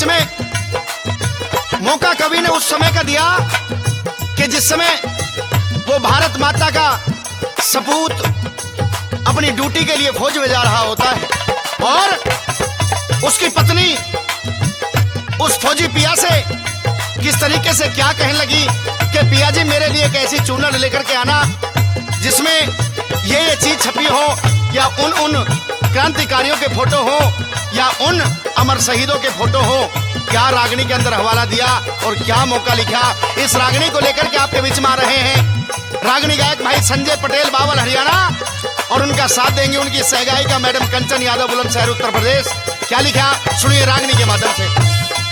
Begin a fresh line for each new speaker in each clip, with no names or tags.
में मौका कवि ने उस समय का दिया कि जिस समय वो भारत माता का सपूत अपनी ड्यूटी के लिए फौज में जा रहा होता है और उसकी पत्नी उस फौजी पिया से किस तरीके से क्या कहने लगी कि पिया जी मेरे लिए एक ऐसी चूनर लेकर के आना जिसमें ये चीज छपी हो या उन क्रांतिकारियों के फोटो हो या उन अमर शहीदों के फोटो हो। क्या रागनी के अंदर हवाला दिया और क्या मौका लिखा। इस रागनी को लेकर के आपके बीच में आ रहे हैं रागनी गायक भाई संजय पटेल बावल हरियाणा और उनका साथ देंगे उनकी सहगायिका मैडम कंचन यादव बुलंदशहर उत्तर प्रदेश। क्या लिखा सुनिए रागनी के माध्यम से।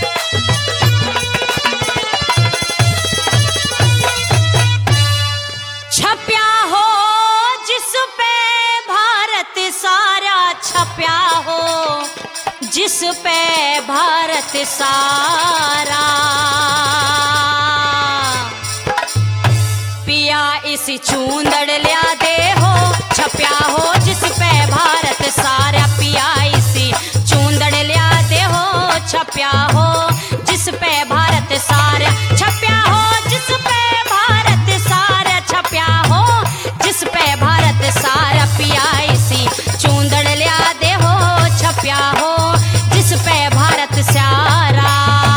छप्या हो जिस पे भारत सारा, छप्या हो जिस पे भारत सारा, पिया इस चूंदड़ लिया दे हो। छप्या हो जिस पे भारत सारा, पिया इस चूंदड़ लिया दे हो। छप्या हो जिस पे भारत सारा, छप्या हो जिस पे भारत सारा, छप्या हो जिस पे भारत सारा, पिया इसी चूंदड़ लिया दे हो। छप्या हो जिस पे भारत सारा।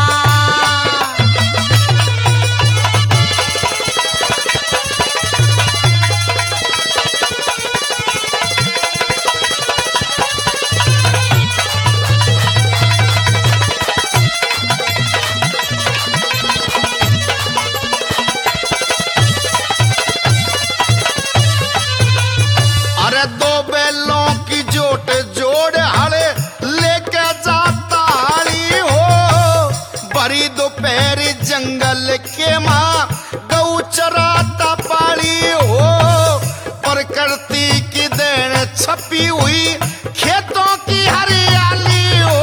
दो बैलों की जोट जोड़ हड़े लेके जाता हड़ी हो। बड़ी दोपहर जंगल के माँ गौ चराता पाली हो। प्रकृति की देन छपी हुई खेतों की हरियाली हो।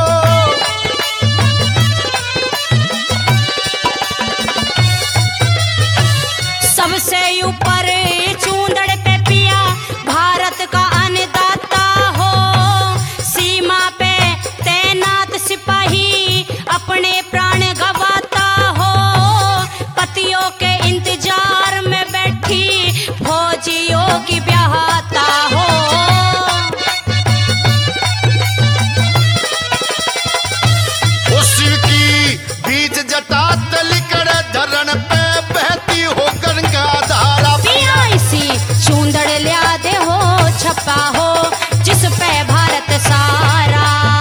सबसे ऊपर चूंदड़ पे पिया भारत का अन्नदाता हो। सीमा पे तैनात सिपाही अपने प्राण गवाता हो। पतियों के इंतजार में बैठी फौजियों की ब्याहता हो।
उस की बीच जटा तलिकड़ धरण पे बहती हो गंगा धारा।
पिया इसी चूंदड़ लिया दे हो। छपा हो जिस पे भारत सारा।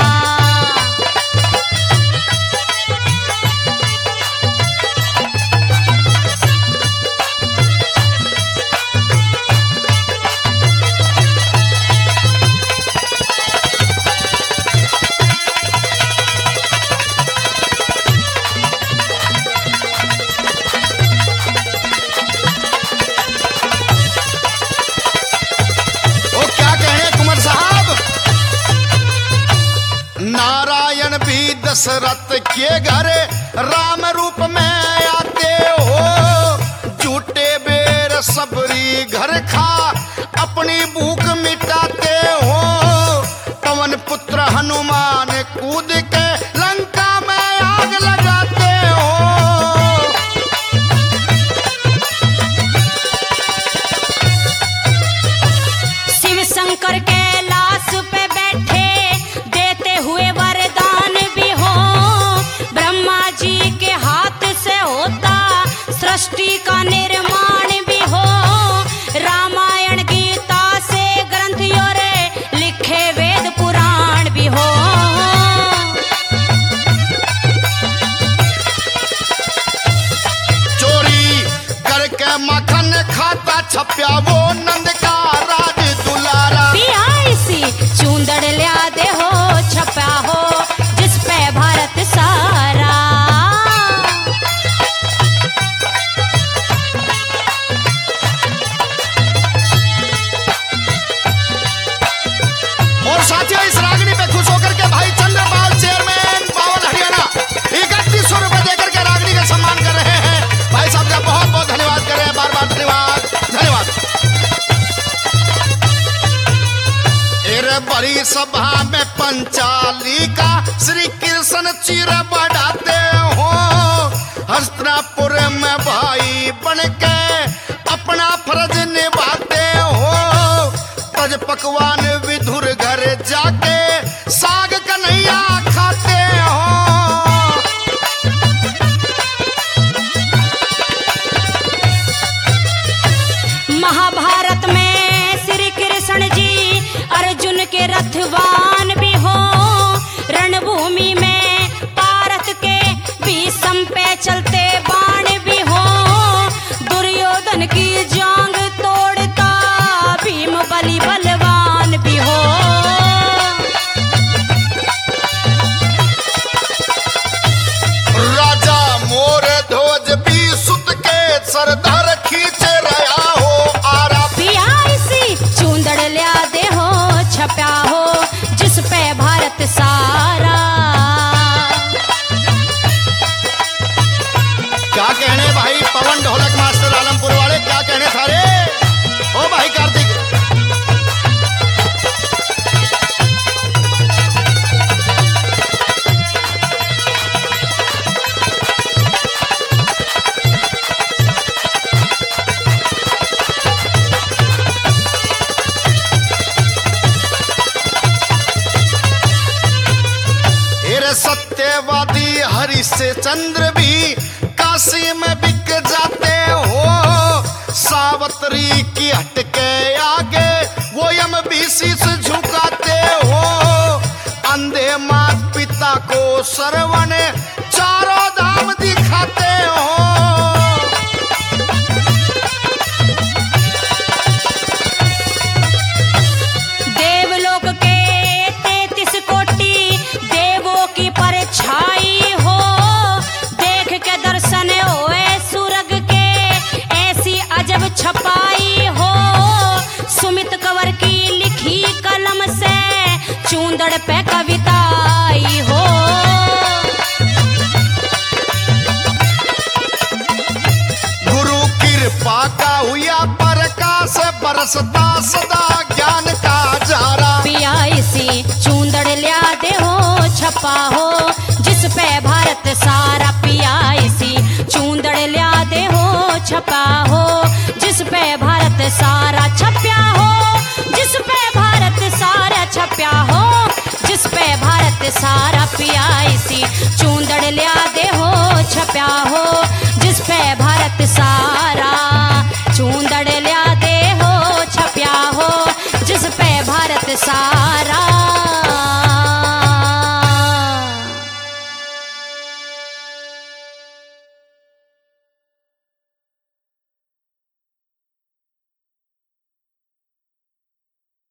नारायण भी दशरथ के घर राम रूप में आते हो। झूठे बेर सबरी घर खा अपनी भूख मिटाते हो। पवन पुत्र हनुमान कूद के लंका में आग लगाते हो।
शिव शंकर के लाश पे बैठे देते हुए वरदान भी हो। ब्रह्मा जी के हाथ से होता सृष्टि का निर्माण भी हो। रामायण गीता से ग्रंथियों रे लिखे वेद पुराण भी हो।
चोरी करके मक्खन खाता छप्या वो नंद का राज दुलारा।
पिया इसी चूंदड़ लिया दे हो। छपा हो जिस पे भारत सारा।
और साथियों इस रागनी पे खुश होकर के भाई चंद्रपाल चेयरमैन बावल हरियाणा 3100 रुपए देकर के रागनी का सम्मान कर रहे हैं। भाई साहब का बहुत बहुत धन्यवाद कर रहे हैं। बार बार धन्यवाद धन्यवाद। बड़ी सभा में पंचाली का श्री कृष्ण चिर बढ़ाते हो। हस्तिनापुर में भाई बनके अपना फर्ज निभाते हो। तज पकवान विधुर घर जाके साग कन्हैया खाते हो।
महाभारत में श्री कृष्ण जी अर्जुन के रथवान भी हो। रणभूमि में पारत के भीष्म पे चलते बाण भी हो। दुर्योधन की जांग तोड़ता भीम बलि बलवान भी हो।
राजा मोर ध्वज भी सुत के सरदार खींचे रहा हो। आरा
पिया इसी चूंदड़ लिया दे हो छप्या हो जिस पे भारत सारा।
क्या कहने भाई पवन ढोलक मास्टर आलमपुर वाले, क्या कहने सारे। ओ भाई कार्तिक, सत्यवादी हरि से चंद्र भी काशी में बिक जाते हो। सावत्री की हटके आगे वो यम भी शीश झुकाते हो। अंधे माता पिता को श्रवण चारों धाम दिखाते हो।
देवलोक के 33 कोटि देवों की परछाई हो। देख के दर्शन होए सुरग के ऐसी अजब छपाई हो। सुमित कंवर की लिखी कलम से चूंदड़ पे कविता आई हो।
गुरु कृपा का हुआ प्रकाश बरसता सदा ज्ञान का जारा।
पिया इसी चूंदड़ लिया दे हो छपा हो जिस पे भारत सारा। पिया इसी चूंदड़ लिया दे हो छपा हो जिस पे भारत सारा। छप्या हो जिस पे भारत सारा। छप्या हो जिस पे भारत सारा। पिया इसी चूंदड़ लिया दे हो छप्या हो जिस पे भारत सारा। चूंदड़ लिया दे हो छप्या हो जिस पे भारत सारा।